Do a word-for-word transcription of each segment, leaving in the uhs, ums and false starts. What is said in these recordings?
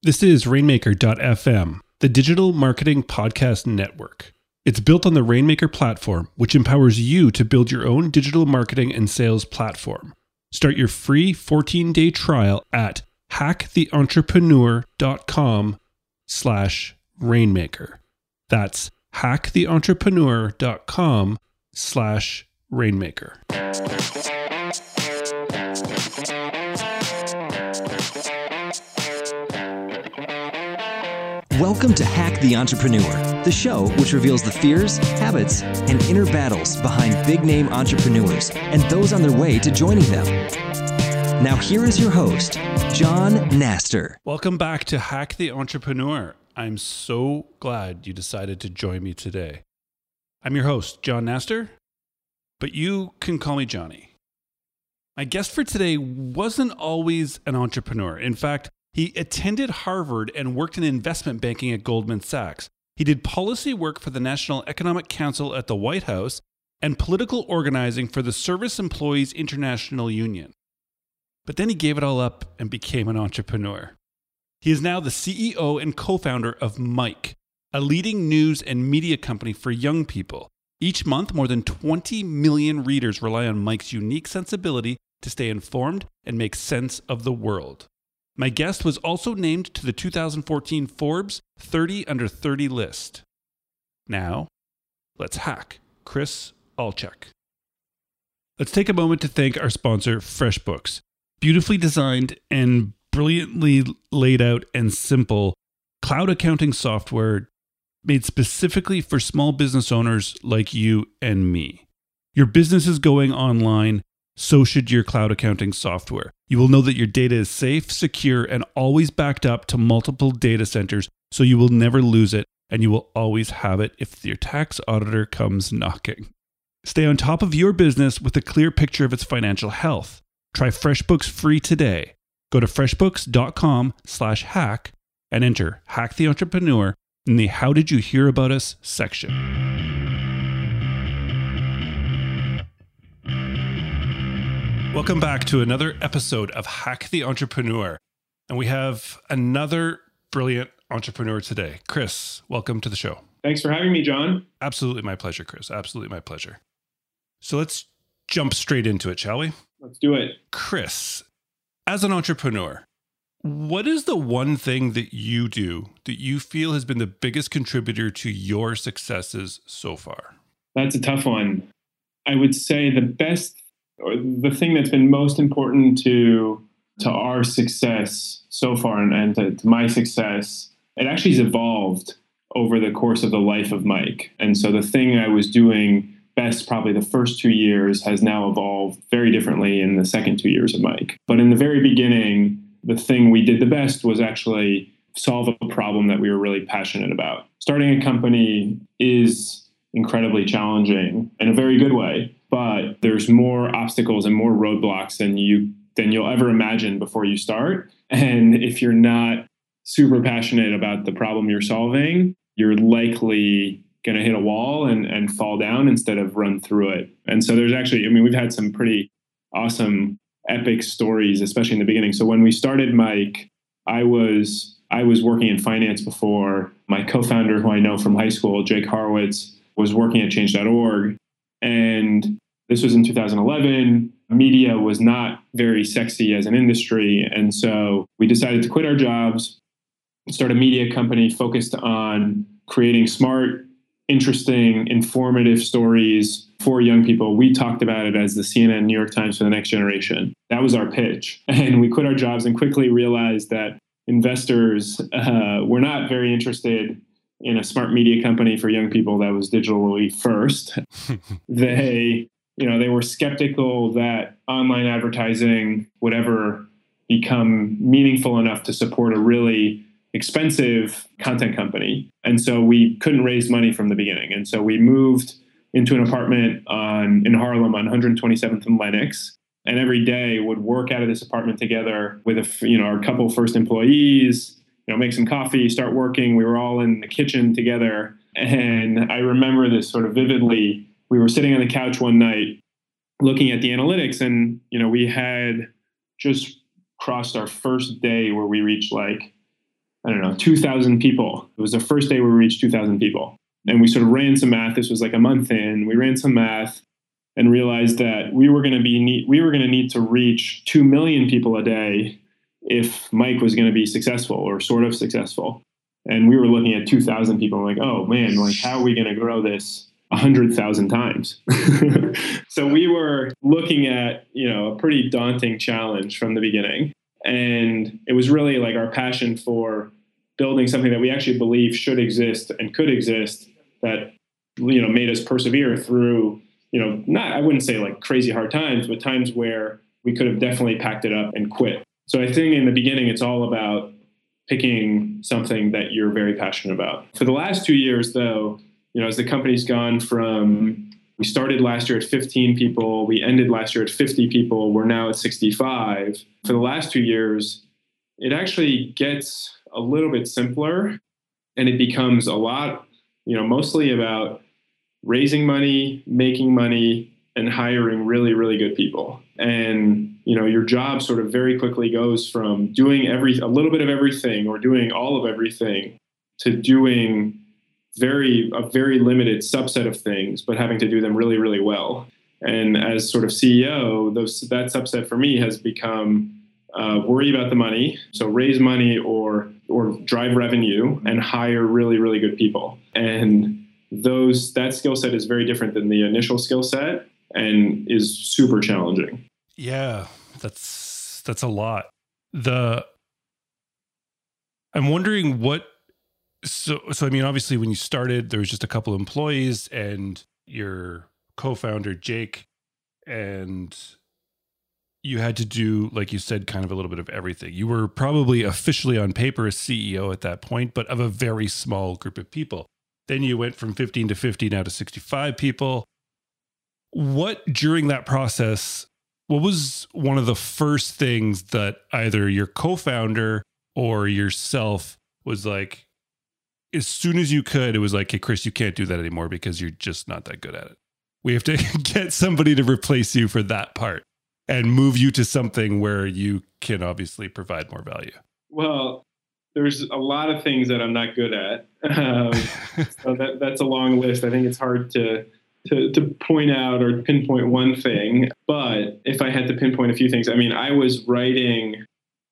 This is Rainmaker dot f m, the digital marketing podcast network. It's built on the Rainmaker platform, which empowers you to build your own digital marketing and sales platform. Start your free fourteen-day trial at hack the entrepreneur dot com slash rainmaker. That's hack the entrepreneur dot com slash rainmaker. Welcome to Hack the Entrepreneur, the show which reveals the fears, habits, and inner battles behind big-name entrepreneurs and those on their way to joining them. Now here is your host, John Naster. Welcome back to Hack the Entrepreneur. I'm so glad you decided to join me today. I'm your host, John Naster, but you can call me Johnny. My guest for today wasn't always an entrepreneur. In fact, he attended Harvard and worked in investment banking at Goldman Sachs. He did policy work for the National Economic Council at the White House and political organizing for the Service Employees International Union. But then he gave it all up and became an entrepreneur. He is now the C E O and co-founder of Mic, a leading news and media company for young people. Each month, more than twenty million readers rely on Mic's unique sensibility to stay informed and make sense of the world. My guest was also named to the two thousand fourteen Forbes thirty under thirty list. Now, let's hack Chris Olczyk. Let's take a moment to thank our sponsor, FreshBooks. Beautifully designed and brilliantly laid out and simple cloud accounting software made specifically for small business owners like you and me. Your business is going online. So should your cloud accounting software. You will know that your data is safe, secure, and always backed up to multiple data centers, so you will never lose it, and you will always have it if your tax auditor comes knocking. Stay on top of your business with a clear picture of its financial health. Try FreshBooks free today. Go to freshbooks dot com slash hack and enter Hack the Entrepreneur in the How Did You Hear About Us section. Welcome back to another episode of Hack the Entrepreneur. And we have another brilliant entrepreneur today. Chris, welcome to the show. Thanks for having me, John. Absolutely my pleasure, Chris. Absolutely my pleasure. So let's jump straight into it, shall we? Let's do it. Chris, as an entrepreneur, what is the one thing that you do that you feel has been the biggest contributor to your successes so far? That's a tough one. I would say the best or the thing that's been most important to to our success so far and, and to, to my success, it actually has evolved over the course of the life of Mic. And so the thing I was doing best probably the first two years has now evolved very differently in the second two years of Mic. But in the very beginning, the thing we did the best was actually solve a problem that we were really passionate about. Starting a company is incredibly challenging in a very good way, but there's more obstacles and more roadblocks than you than you'll ever imagine before you start. And if you're not super passionate about the problem you're solving, you're likely going to hit a wall and, and fall down instead of run through it. And so there's actually, I mean, we've had some pretty awesome, epic stories, especially in the beginning. So when we started Mic, I was I was working in finance before. My co-founder, who I know from high school, Jake Horowitz, was working at change dot org. And this was in two thousand eleven. Media was not very sexy as an industry. And so we decided to quit our jobs, start a media company focused on creating smart, interesting, informative stories for young people. We talked about it as the C N N New York Times for the next generation. That was our pitch. And we quit our jobs and quickly realized that investors uh, were not very interested in a smart media company for young people that was digitally first. they, you know, they were skeptical that online advertising would ever become meaningful enough to support a really expensive content company. And so we couldn't raise money from the beginning. And so we moved into an apartment on in Harlem on one hundred twenty-seventh and Lenox, and every day would work out of this apartment together with a, you know, our couple first employees, you know, make some coffee, start working. We were all in the kitchen together. And I remember this sort of vividly. We were sitting on the couch one night looking at the analytics, and, you know, we had just crossed our first day where we reached like I don't know, two thousand people. It was the first day we reached two thousand people. And we sort of ran some math. This was like a month in. We ran some math and realized that we were going to be need, we were going to need to reach two million people a day if Mike was going to be successful or sort of successful. And we were looking at two thousand people. We're like, oh man, like how are we going to grow this one hundred thousand times? So we were looking at, you know, a pretty daunting challenge from the beginning. And it was really like our passion for building something that we actually believe should exist and could exist that, you know, made us persevere through, you know, not, I wouldn't say like crazy hard times, but times where we could have definitely packed it up and quit. So I think in the beginning, it's all about picking something that you're very passionate about. For the last two years, though, you know, as the company's gone from, we started last year at fifteen people, we ended last year at fifty people, we're now at sixty-five. For the last two years, it actually gets a little bit simpler and it becomes a lot, you know, mostly about raising money, making money, and hiring really, really good people. And, you know, your job sort of very quickly goes from doing every, a little bit of everything or doing all of everything to doing very, a very limited subset of things, but having to do them really, really well. And as sort of C E O, those, that subset for me has become uh, worry about the money. So raise money or, or drive revenue and hire really, really good people. And those, that skill set is very different than the initial skill set and is super challenging. Yeah, that's, that's a lot. The, I'm wondering what, so, so I mean, obviously when you started, there was just a couple of employees and your co-founder, Jake, and you had to do, like you said, kind of a little bit of everything. You were probably officially on paper a C E O at that point, but of a very small group of people. Then you went from fifteen to fifty, now to sixty-five people. What, during that process, what was one of the first things that either your co-founder or yourself was like, as soon as you could, it was like, hey, Chris, you can't do that anymore because you're just not that good at it. We have to get somebody to replace you for that part and move you to something where you can obviously provide more value. Well, there's a lot of things that I'm not good at. Um, so that, that's a long list. I think it's hard to, to to point out or pinpoint one thing. But if I had to pinpoint a few things, I mean, I was writing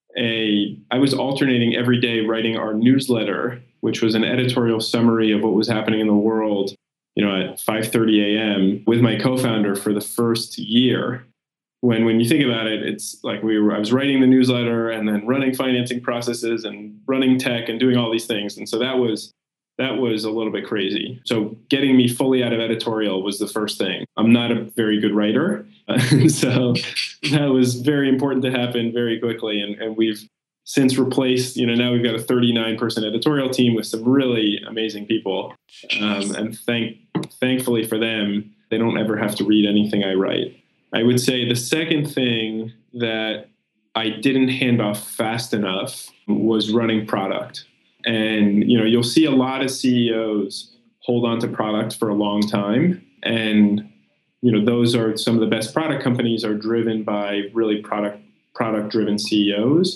a, I was alternating every day writing our newsletter, which was an editorial summary of what was happening in the world, you know, at five thirty a.m. with my co-founder for the first year. When when you think about it, it's like we were, I was writing the newsletter and then running financing processes and running tech and doing all these things. And so that was that was a little bit crazy. So getting me fully out of editorial was the first thing. I'm not a very good writer. So that was very important to happen very quickly. And, and we've since replaced, you know, now we've got a thirty-nine person editorial team with some really amazing people. Um, and thank thankfully for them, they don't ever have to read anything I write. I would say the second thing that I didn't hand off fast enough was running product. And, you know, you'll see a lot of C E Os hold on to product for a long time. And, you know, those are some of the best product companies are driven by really product, product driven C E Os.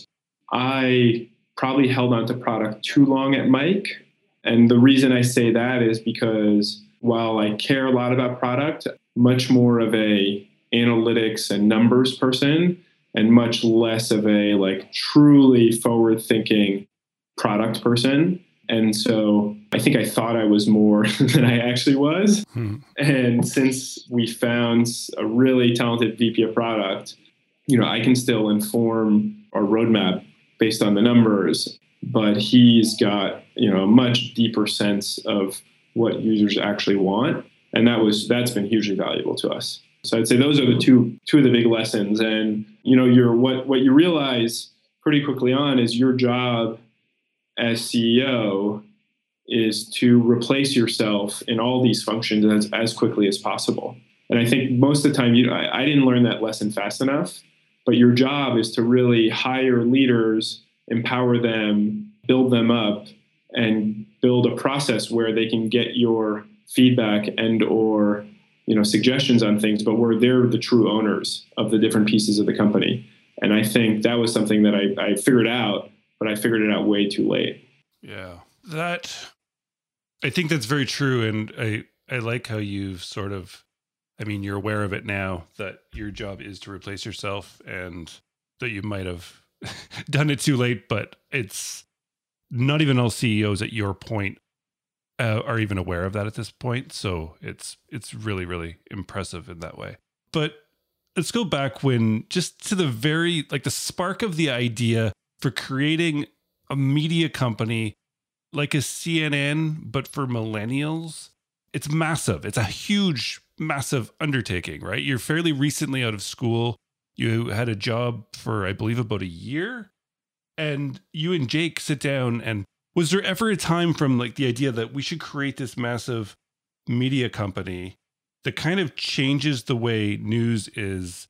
I probably held on to product too long at Mike. And the reason I say that is because while I care a lot about product, much more of a analytics and numbers person and much less of a like truly forward thinking product person. And so I think I thought I was more than I actually was. Hmm. And since we found a really talented V P of product, you know, I can still inform our roadmap based on the numbers, but he's got, you know, a much deeper sense of what users actually want. And that was, that's been hugely valuable to us. So I'd say those are the two two of the big lessons. And, you know, you're, what, what you realize pretty quickly on is your job as C E O is to replace yourself in all these functions as, as quickly as possible. And I think most of the time, you I, I didn't learn that lesson fast enough, but your job is to really hire leaders, empower them, build them up, and build a process where they can get your feedback and or you know, suggestions on things, but where they're the true owners of the different pieces of the company. And I think that was something that I, I figured out, but I figured it out way too late. Yeah. That, I think that's very true. And I, I like how you've sort of, I mean, you're aware of it now that your job is to replace yourself and that you might have done it too late, but it's not even all C E Os at your point uh, are even aware of that at this point. So it's, it's really, really impressive in that way. But let's go back when just to the very, like the spark of the idea for creating a media company like a C N N, but for millennials. It's massive. It's a huge, massive undertaking, right? You're fairly recently out of school. You had a job for, I believe, about a year. And you and Jake sit down, and was there ever a time from like the idea that we should create this massive media company that kind of changes the way news is,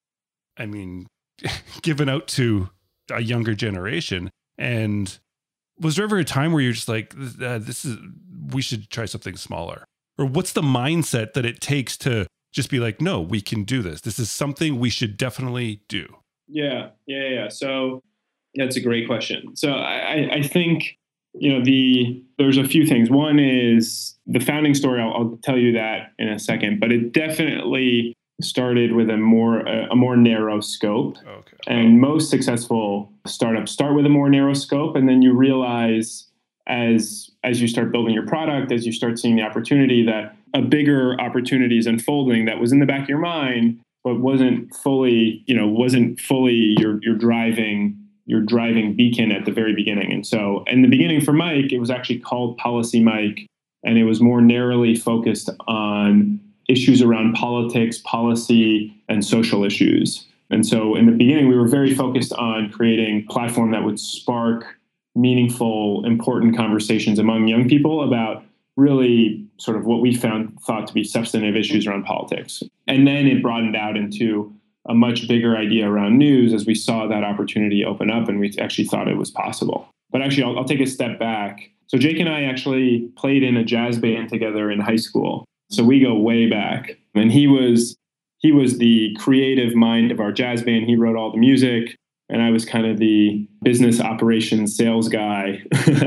I mean, given out to a younger generation? And was there ever a time where you're just like, uh, this is, we should try something smaller? Or what's the mindset that it takes to just be like, no, we can do this. This is something we should definitely do. Yeah, yeah, yeah. So that's a great question. So I, I think, you know, the there's a few things. One is the founding story. I'll, I'll tell you that in a second, but it definitely started with a more a, a more narrow scope. Okay. And most successful startups start with a more narrow scope, and then you realize as as you start building your product, as you start seeing the opportunity, that a bigger opportunity is unfolding that was in the back of your mind, but wasn't fully, you know, wasn't fully your your driving your driving beacon at the very beginning. And so in the beginning for Mike, it was actually called Policy Mike, and it was more narrowly focused on issues around politics, policy, and social issues. And so in the beginning, we were very focused on creating a platform that would spark meaningful, important conversations among young people about really sort of what we found thought to be substantive issues around politics. And then it broadened out into a much bigger idea around news as we saw that opportunity open up, and we actually thought it was possible. But actually, I'll, I'll take a step back. So Jake and I actually played in a jazz band together in high school. So we go way back. And he was he was the creative mind of our jazz band. He wrote all the music, and I was kind of the business operations sales guy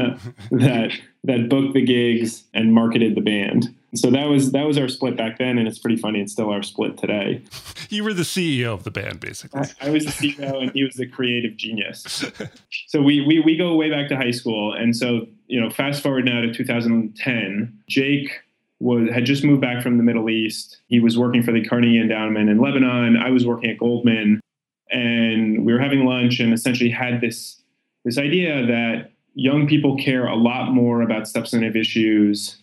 that that booked the gigs and marketed the band. So that was that was our split back then, and it's pretty funny. It's still our split today. You were the C E O of the band, basically. I, I was the C E O, and he was the creative genius. So we we we go way back to high school, and so you know, fast forward now to two thousand ten. Jake was had just moved back from the Middle East. He was working for the Carnegie Endowment in Lebanon. I was working at Goldman, and we were having lunch, and essentially had this this idea that young people care a lot more about substantive issues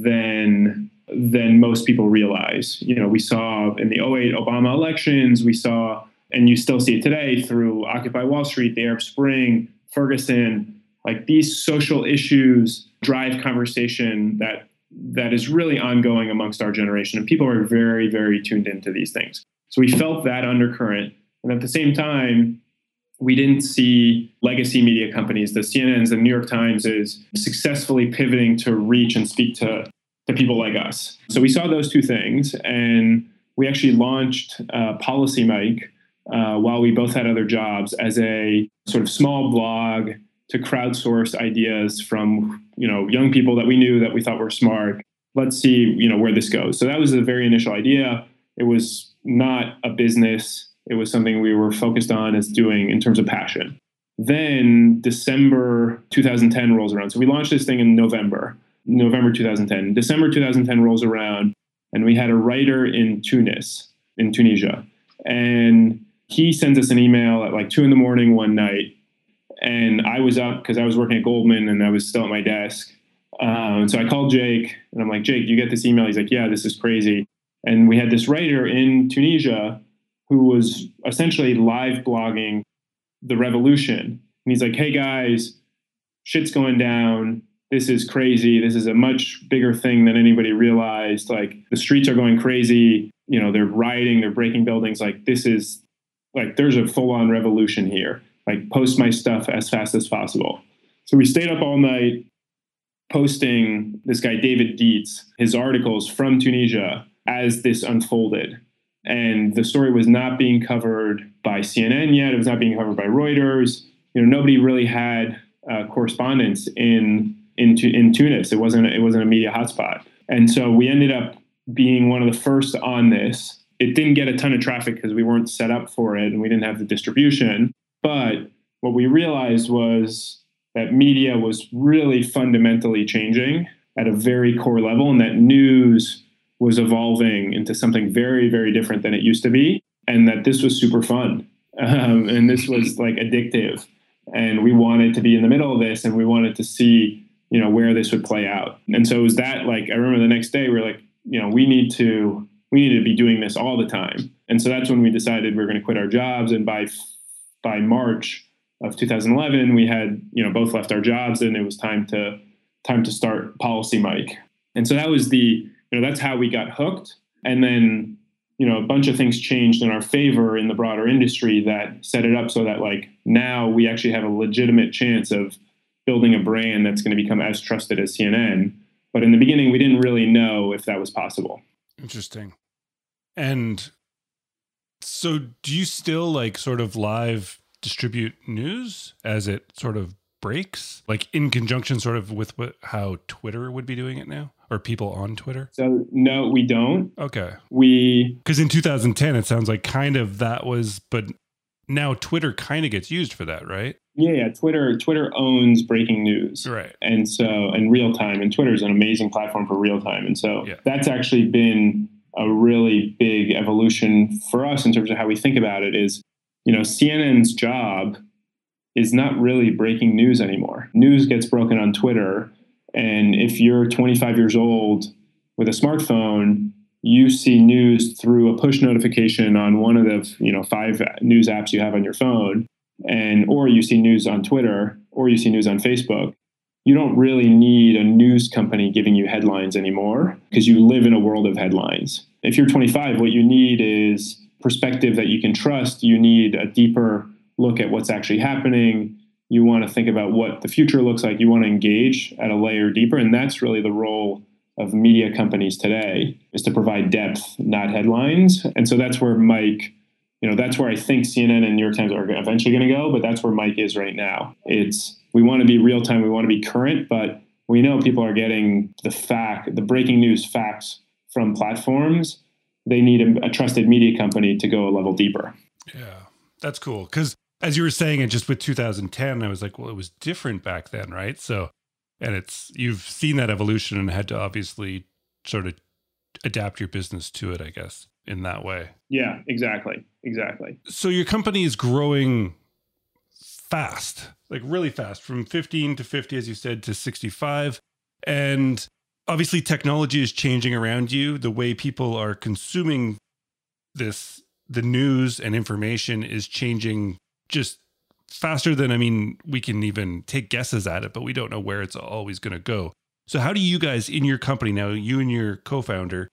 than than most people realize. You know, we saw in the oh eight Obama elections, we saw, and you still see it today through Occupy Wall Street, the Arab Spring, Ferguson, like these social issues drive conversation that that is really ongoing amongst our generation. And people are very, very tuned into these things. So we felt that undercurrent. And at the same time, we didn't see legacy media companies, the C N Ns, the New York Times, is successfully pivoting to reach and speak to, to people like us. So we saw those two things, and we actually launched uh, Policy Mike uh, while we both had other jobs as a sort of small blog to crowdsource ideas from, you know, young people that we knew that we thought were smart. Let's see, you know, where this goes. So that was the very initial idea. It was not a business. It was something we were focused on as doing in terms of passion. Then December two thousand ten rolls around. So we launched this thing in November, November two thousand ten. December two thousand ten rolls around, and we had a writer in Tunis, in Tunisia. And he sends us an email at like two in the morning one night. And I was up because I was working at Goldman and I was still at my desk. Um, and so I called Jake, and I'm like, Jake, you get this email? He's like, yeah, this is crazy. And we had this writer in Tunisia who was essentially live blogging the revolution. And he's like, hey guys, shit's going down. This is crazy. This is a much bigger thing than anybody realized. Like, the streets are going crazy. You know, they're rioting, they're breaking buildings. Like, this is like, there's a full on revolution here. Like, post my stuff as fast as possible. So we stayed up all night posting this guy, David Dietz, his articles from Tunisia as this unfolded. And the story was not being covered by C N N yet. It was not being covered by Reuters. You know, nobody really had uh, correspondents in in, in Tunis. It wasn't it wasn't a media hotspot, and so we ended up being one of the first on this. It didn't get a ton of traffic because we weren't set up for it and we didn't have the distribution. But what we realized was that media was really fundamentally changing at a very core level, and that news was evolving into something very, very different than it used to be, and that this was super fun. Um, and this was like addictive. And we wanted to be in the middle of this, and we wanted to see, you know, where this would play out. And so it was that, like, I remember the next day we were like, you know, we need to, we need to be doing this all the time. And so that's when we decided we were going to quit our jobs. And by, by March of two thousand eleven, we had, you know, both left our jobs, and it was time to, time to start Policy Mic. And so that was the, you know, that's how we got hooked. And then, you know, a bunch of things changed in our favor in the broader industry that set it up so that, like, now we actually have a legitimate chance of building a brand that's going to become as trusted as C N N. But in the beginning, we didn't really know if that was possible. Interesting. And so do you still, like, sort of live distribute news as it sort of breaks, like in conjunction sort of with what, how Twitter would be doing it now, or people on Twitter? So no, we don't. Okay. We, because in two thousand ten, it sounds like kind of that was, but now Twitter kind of gets used for that, right? Yeah, yeah. Twitter, Twitter owns breaking news. Right. And so, and real time, and Twitter is an amazing platform for real time. And so yeah. that's actually been a really big evolution for us in terms of how we think about it is, you know, C N N's job is not really breaking news anymore. News gets broken on Twitter. And if you're twenty-five years old with a smartphone, you see news through a push notification on one of the, you know, five news apps you have on your phone, and or you see news on Twitter, or you see news on Facebook. You don't really need a news company giving you headlines anymore because you live in a world of headlines. If you're twenty-five, what you need is perspective that you can trust. You need a deeper look at what's actually happening. You want to think about what the future looks like. You want to engage at a layer deeper. And that's really the role of media companies today, is to provide depth, not headlines. And so that's where Mike, you know, that's where I think C N N and New York Times are eventually going to go, but that's where Mike is right now. It's, we want to be real time, we want to be current, but we know people are getting the fact, the breaking news facts from platforms. They need a, a trusted media company to go a level deeper. Yeah, that's cool. Because as you were saying it just with two thousand ten, I was like, well, it was different back then, right? So, and it's, you've seen that evolution and had to obviously sort of adapt your business to it, I guess, in that way. Yeah, exactly. Exactly. So your company is growing fast, like really fast, from fifteen to fifty, as you said, to sixty-five. And obviously technology is changing around you. The way people are consuming this, the news and information is changing just faster than, I mean, we can even take guesses at it, but we don't know where it's always going to go. So how do you guys in your company now, you and your co-founder,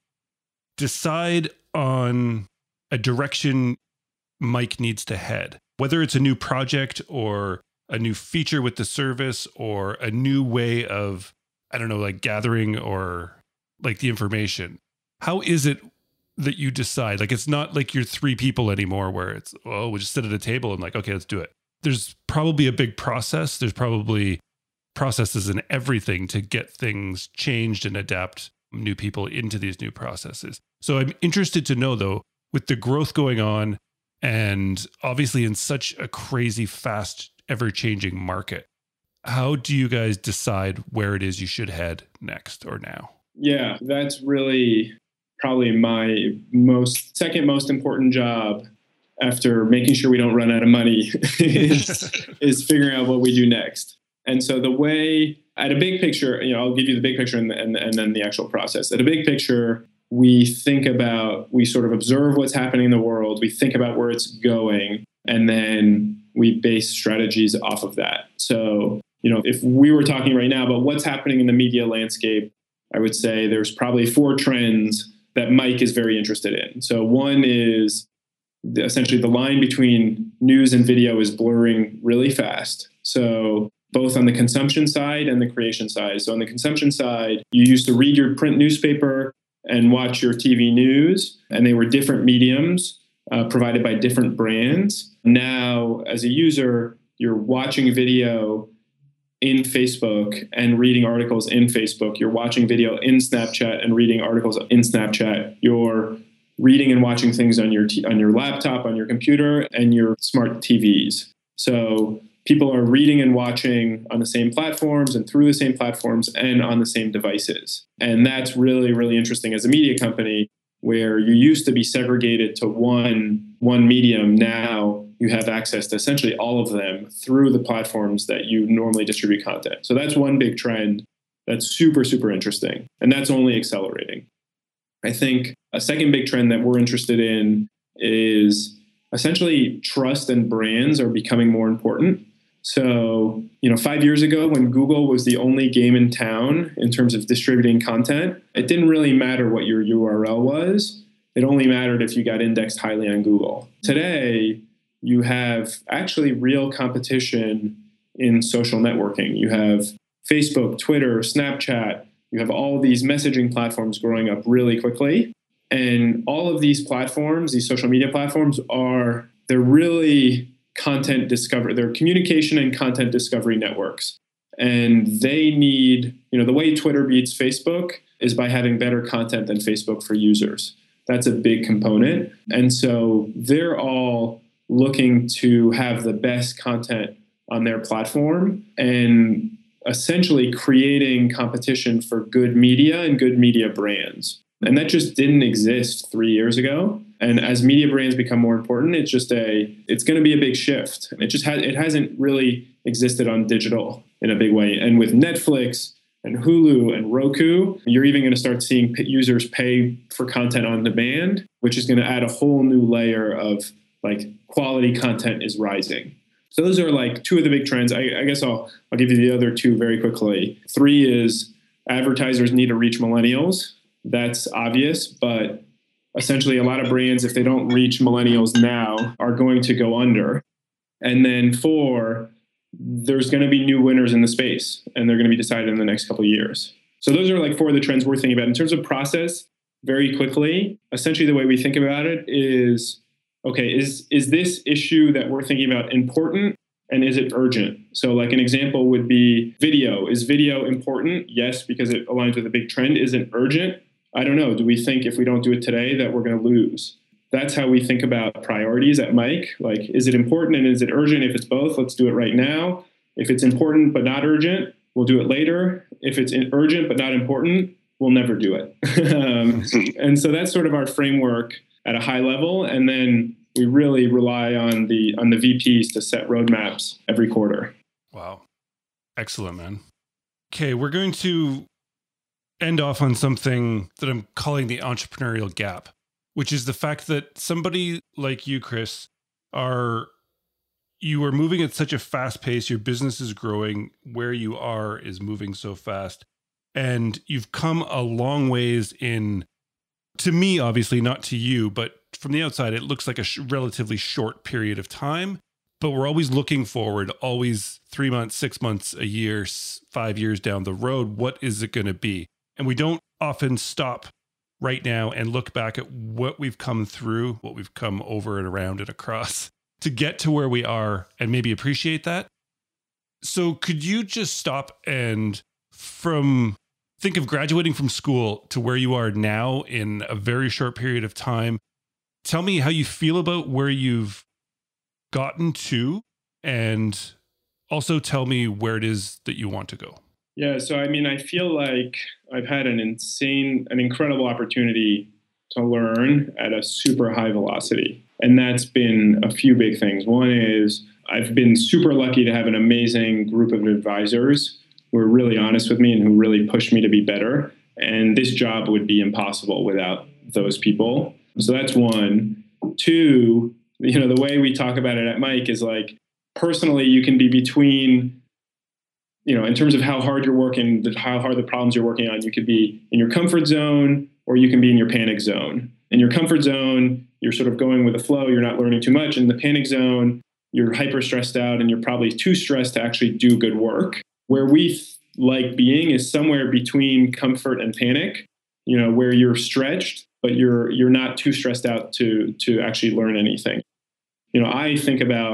decide on a direction Mike needs to head, whether it's a new project or a new feature with the service or a new way of, I don't know, like gathering or like the information? How is it that you decide? Like, it's not like you're three people anymore where it's, oh, we'll just sit at a table and like, okay, let's do it. There's probably a big process. There's probably processes and everything to get things changed and adapt new people into these new processes. So I'm interested to know, though, with the growth going on and obviously in such a crazy, fast, ever-changing market, how do you guys decide where it is you should head next or now? Yeah, that's really probably my most second most important job after making sure we don't run out of money is, is figuring out what we do next. And so the way, at a big picture, you know, I'll give you the big picture and, and, and then the actual process. At a big picture, we think about, we sort of observe what's happening in the world, we think about where it's going, and then we base strategies off of that. So, you know, if we were talking right now about what's happening in the media landscape, I would say there's probably four trends that Mike is very interested in. So one is the, essentially the line between news and video is blurring really fast. So both on the consumption side and the creation side. So on the consumption side, you used to read your print newspaper and watch your T V news, and they were different mediums uh, provided by different brands. Now, as a user, you're watching video in Facebook and reading articles in Facebook. You're watching video in Snapchat and reading articles in Snapchat. You're reading and watching things on your t- on your laptop, on your computer, and your smart T Vs. So people are reading and watching on the same platforms and through the same platforms and on the same devices. And that's really, really interesting as a media company, where you used to be segregated to one, one medium. Now you have access to essentially all of them through the platforms that you normally distribute content. So that's one big trend that's super, super interesting. And that's only accelerating. I think a second big trend that we're interested in is essentially trust and brands are becoming more important. So, you know, five years ago when Google was the only game in town in terms of distributing content, it didn't really matter what your U R L was. It only mattered if you got indexed highly on Google. Today, you have actually real competition in social networking. You have Facebook, Twitter, Snapchat. You have all of these messaging platforms growing up really quickly. And all of these platforms, these social media platforms are, they're really content discovery, they're communication and content discovery networks. And they need, you know, the way Twitter beats Facebook is by having better content than Facebook for users. That's a big component. And so they're all looking to have the best content on their platform and essentially creating competition for good media and good media brands. And that just didn't exist three years ago. And as media brands become more important, it's just a, it's going to be a big shift. It just has, it hasn't really existed on digital in a big way. And with Netflix and Hulu and Roku, you're even going to start seeing users pay for content on demand, which is going to add a whole new layer of like quality content is rising. So those are like two of the big trends. I, I guess I'll, I'll give you the other two very quickly. Three is advertisers need to reach millennials. That's obvious, but essentially a lot of brands, if they don't reach millennials now, are going to go under. And then four, there's going to be new winners in the space, and they're going to be decided in the next couple of years. So those are like four of the trends we're thinking about. In terms of process, very quickly, essentially the way we think about it is, okay, is, is this issue that we're thinking about important? And is it urgent? So like an example would be video. Is video important? Yes, because it aligns with a big trend. Is it urgent? I don't know. Do we think if we don't do it today that we're going to lose? That's how we think about priorities at Mike. Like, is it important and is it urgent? If it's both, let's do it right now. If it's important but not urgent, we'll do it later. If it's urgent but not important, we'll never do it. um, and so that's sort of our framework at a high level. And then we really rely on the on the V Ps to set roadmaps every quarter. Wow. Excellent, man. Okay, we're going to end off on something that I'm calling the entrepreneurial gap, which is the fact that somebody like you, Chris, are you are moving at such a fast pace. Your business is growing. Where you are is moving so fast. And you've come a long ways in, to me, obviously, not to you, but from the outside, it looks like a sh- relatively short period of time. But we're always looking forward, always three months, six months, a year, five years down the road. What is it going to be? And we don't often stop right now and look back at what we've come through, what we've come over and around and across to get to where we are and maybe appreciate that. So could you just stop and from think of graduating from school to where you are now in a very short period of time? Tell me how you feel about where you've gotten to, and also tell me where it is that you want to go. Yeah, so I mean, I feel like I've had an insane, an incredible opportunity to learn at a super high velocity. And that's been a few big things. One is I've been super lucky to have an amazing group of advisors who are really honest with me and who really push me to be better. And this job would be impossible without those people. So that's one. Two, you know, the way we talk about it at Mike is like, personally, you can be between, you know, in terms of how hard you're working, how hard the problems you're working on, you could be in your comfort zone or you can be in your panic zone. In your comfort zone, you're sort of going with the flow, you're not learning too much. In the panic zone, you're hyper stressed out and you're probably too stressed to actually do good work. Where we like being is somewhere between comfort and panic, you know, where you're stretched, but you're you're not too stressed out to to actually learn anything. You know, I think about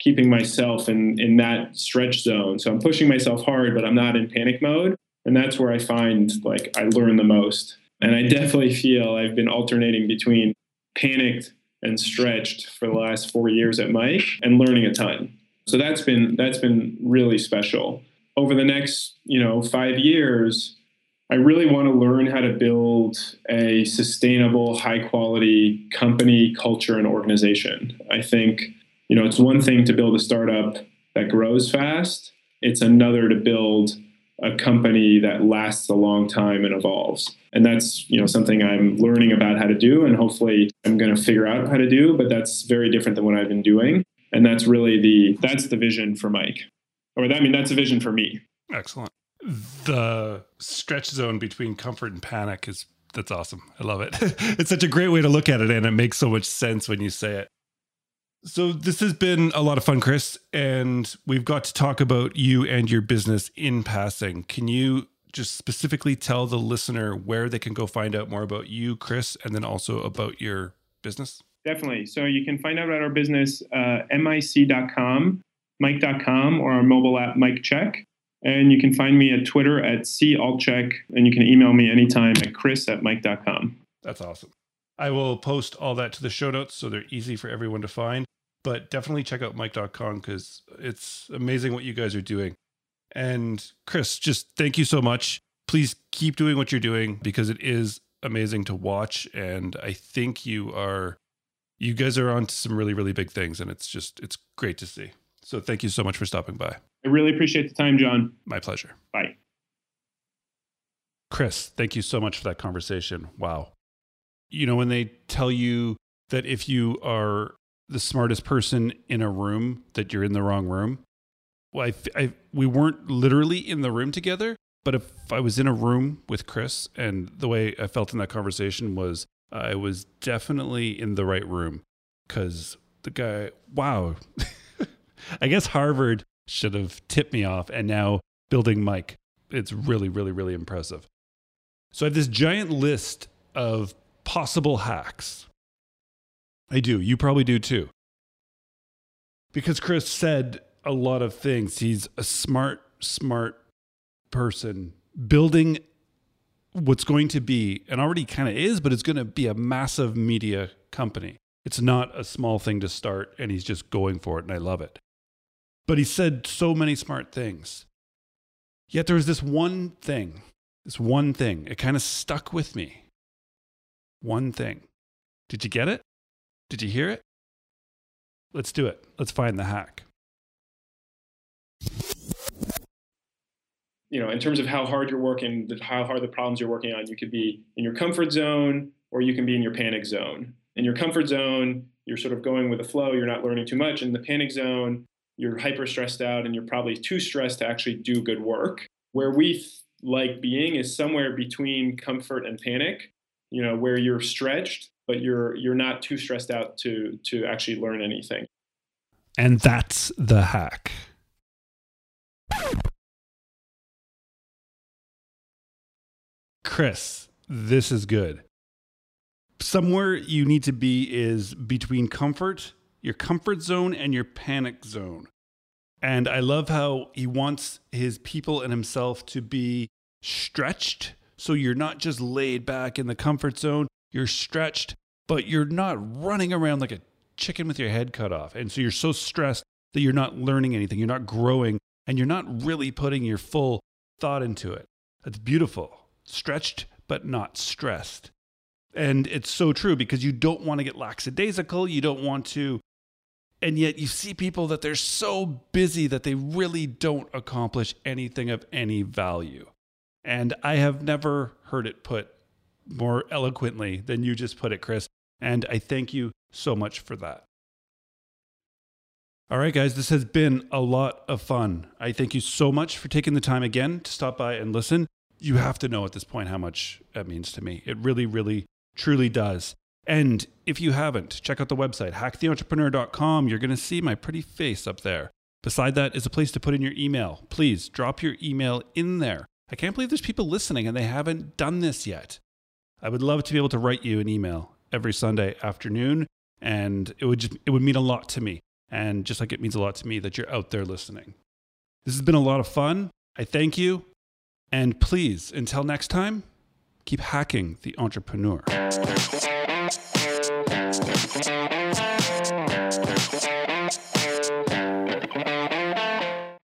keeping myself in, in that stretch zone. So I'm pushing myself hard, but I'm not in panic mode. And that's where I find like I learn the most. And I definitely feel I've been alternating between panicked and stretched for the last four years at Mic and learning a ton. So that's been that's been really special. Over the next, you know, five years, I really want to learn how to build a sustainable, high quality company, culture, and organization. I think, you know, it's one thing to build a startup that grows fast. It's another to build a company that lasts a long time and evolves. And that's, you know, something I'm learning about how to do, and hopefully I'm going to figure out how to do, but that's very different than what I've been doing. And that's really the, that's the vision for Mic. Or that, I mean, that's a vision for me. Excellent. The stretch zone between comfort and panic is, that's awesome. I love it. It's such a great way to look at it, and it makes so much sense when you say it. So this has been a lot of fun, Chris, and we've got to talk about you and your business in passing. Can you just specifically tell the listener where they can go find out more about you, Chris, and then also about your business? Definitely. So you can find out about our business, uh, mic dot com, mic dot com, or our mobile app, MicCheck. And you can find me at Twitter at caltcheck, and you can email me anytime at chris at mic dot com. That's awesome. I will post all that to the show notes so they're easy for everyone to find. But definitely check out mic dot com because it's amazing what you guys are doing. And Chris, just thank you so much. Please keep doing what you're doing because it is amazing to watch. And I think you are, you guys are on to some really, really big things. And it's just, it's great to see. So thank you so much for stopping by. I really appreciate the time, John. My pleasure. Bye. Chris, thank you so much for that conversation. Wow. You know, when they tell you that if you are the smartest person in a room, that you're in the wrong room. Well, I, I, we weren't literally in the room together, but if I was in a room with Chris, and the way I felt in that conversation was I was definitely in the right room because the guy, wow. I guess Harvard should have tipped me off, and now building Mic, it's really, really, really impressive. So I have this giant list of possible hacks. I do. You probably do too. Because Chris said a lot of things. He's a smart, smart person building what's going to be, and already kind of is, but it's going to be a massive media company. It's not a small thing to start, and he's just going for it, and I love it. But he said so many smart things. Yet there was this one thing, this one thing. It kind of stuck with me. One thing. Did you get it? Did you hear it? Let's do it. Let's find the hack. You know, in terms of how hard you're working, how hard the problems you're working on, you could be in your comfort zone or you can be in your panic zone. In your comfort zone, you're sort of going with the flow. You're not learning too much. In the panic zone, you're hyper stressed out and you're probably too stressed to actually do good work. Where we th- like being is somewhere between comfort and panic, you know, where you're stretched, but you're you're not too stressed out to to actually learn anything. And that's the hack. Chris, this is good. Somewhere you need to be is between comfort, your comfort zone, and your panic zone. And I love how he wants his people and himself to be stretched. So you're not just laid back in the comfort zone, you're stretched, but you're not running around like a chicken with your head cut off. And so you're so stressed that you're not learning anything, you're not growing, and you're not really putting your full thought into it. That's beautiful. Stretched, but not stressed. And it's so true because you don't want to get lackadaisical. You don't want to, and yet you see people that they're so busy that they really don't accomplish anything of any value. And I have never heard it put more eloquently than you just put it, Chris. And I thank you so much for that. All right, guys, this has been a lot of fun. I thank you so much for taking the time again to stop by and listen. You have to know at this point how much that means to me. It really, really, truly does. And if you haven't, check out the website, hack the entrepreneur dot com. You're going to see my pretty face up there. Beside that is a place to put in your email. Please drop your email in there. I can't believe there's people listening and they haven't done this yet. I would love to be able to write you an email every Sunday afternoon, and it would just, it would mean a lot to me. And just like it means a lot to me that you're out there listening. This has been a lot of fun. I thank you. And please, until next time, keep hacking the entrepreneur.